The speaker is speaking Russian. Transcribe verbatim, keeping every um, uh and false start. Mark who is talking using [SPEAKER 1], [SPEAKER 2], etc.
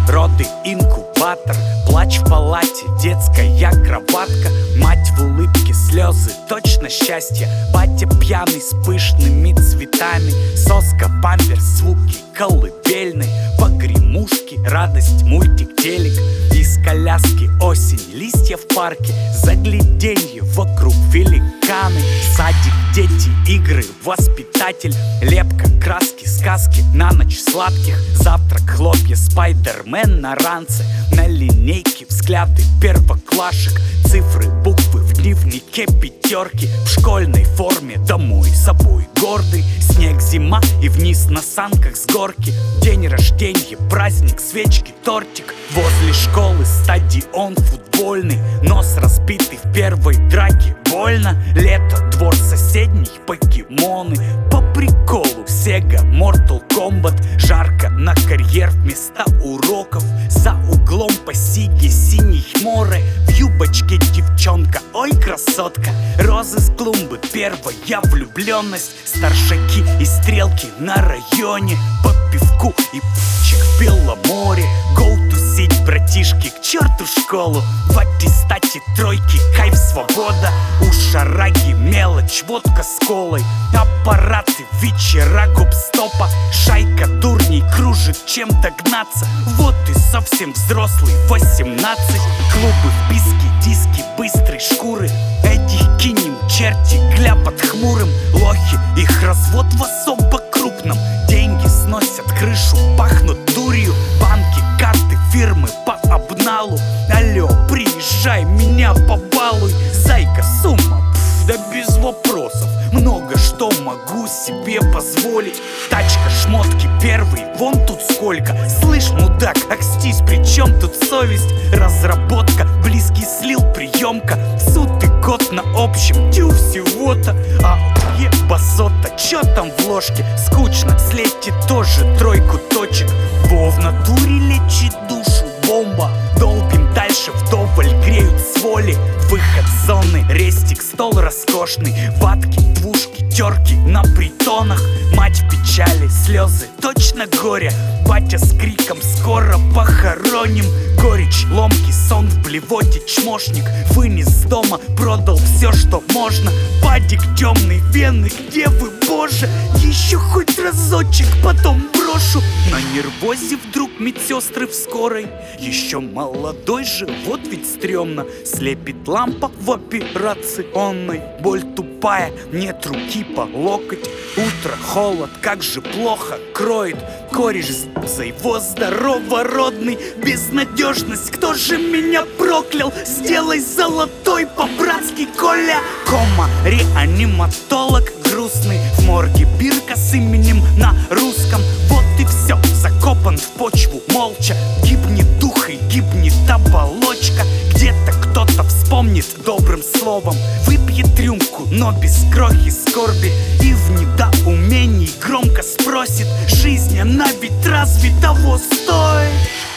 [SPEAKER 1] роды инкубатор, плач в палате, детская кроватка, мать в улыбке, слезы, точно счастье, батя пьяный с пышными цветами, соска, памперс, звуки колыбельной, погремушки, радость, мультик, телек, из коляски осень, листья в парке, загляденье, вокруг великаны, садик, дети, игры, воспитатель, лепка, краски, сказки, на ночь сладких, завтрак, хлопья, спайдермен на ранце, на линейке взгляды первоклашек, цифры, буквы в дневнике, пятерки, в школьной форме, домой, собой гордый, снег, зима и вниз на санках с горки, день рождения, праздник, свечки, тортик, возле школы стадион футбольный, нос разбитый в первой драке, больно, лето, двор соседний, покемоны, по приколу, Сега, Mortal Kombat, жарко на карьер вместо уроков, за углом по сиге синий море, в юбочке девчонка, ой красотка, розы с клумбы, первая влюбленность, старшаки и стрелки на районе, по пивку и пчик в Беломоре, go to сеть, братишки, к черту школу, в аттестате тройки, кайф, свобода, у шараги мелочь, водка с колой, аппараты, вечера, гоп-стопа, шайка дурней кружит, чем догнаться, вот и совсем взрослый, восемнадцать, клубы, вписки, диски, быстрой шкуры, этих кинем, черти, гля под хмурым, лохи, их развод в особо крупном, деньги сносят крышу, пахнут дурью, банки, карты, фирмы по обналу, алло, приезжай, меня побалуй, зайка, сумма, пф, да без вопросов, много что могу себе позволить, тачка, шмотки, первый, вон тут сколько, слышь, мудак, акстись, при чем тут совесть, разработка, близкий слил, приемка, суд и год на общем, тю всего-то, а ебасота, чё там в ложке, скучно, слейте тоже тройку точек, во в натуре лечит душу, бомба, долбим дальше, вдоволь греют с воли, выход с зоны, рестик, стол роскошный, ватки, двушки, терки на притонах, мать в печали, слезы, точно горе, батя с криком скоро похороним, горечь, ломкий сон в блевоте, чмошник, вынес с дома, продал все, что можно, падик, темный, вены, где вы, боже, еще хоть разочек, потом брошу, на нервозе вдруг медсестры в скорой, еще молодой живот ведь стрёмно, слепит лампа в операционной, боль тупая, нет руки по локоть, утро, холод, как же плохо кроет, кореш за его здорово-родный, безнадежность, кто же меня проклял, сделай золотой по-братски, Коля, кома, реаниматолог грустный, в морге бирка с именем на русском, вот и все, закопан в почву молча, гибнет дух и гибнет оболочка, где-то кто-то вспомнит добрым словом, выпьет рюмку, но без крохи скорби, и в недоумении громко спросит, жизнь, она ведь разве того стоит?